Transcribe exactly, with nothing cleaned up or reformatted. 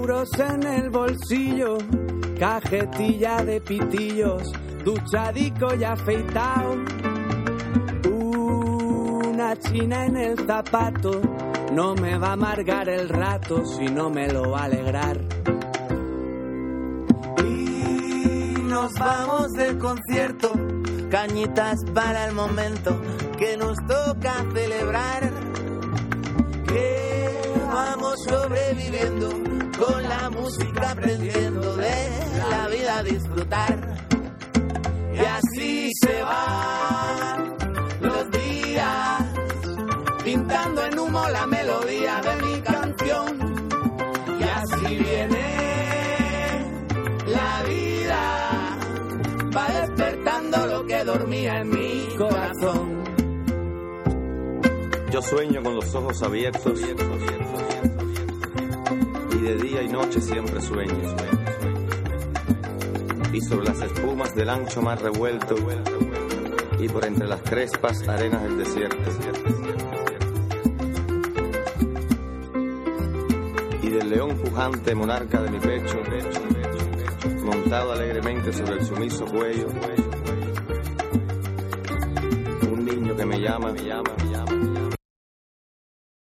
euros en el bolsillo, cajetilla de pitillos, duchadico y afeitao. Una china en el zapato no me va a amargar el rato, si no me lo va a alegrar. Y nos vamos del concierto, cañitas para el momento que nos toca celebrar. Que vamos sobreviviendo, con la música aprendiendo de la vida a disfrutar. Y así se van los días, pintando en humo la melodía de mi canción. Y así viene la vida, va despertando lo que dormía en mi corazón. Yo sueño con los ojos abiertos y de día y noche siempre sueño. Y sobre las espumas del ancho mar revuelto y por entre las crespas arenas del desierto. Y del león pujante monarca de mi pecho, montado alegremente sobre el sumiso cuello, un niño que me llama, me llama.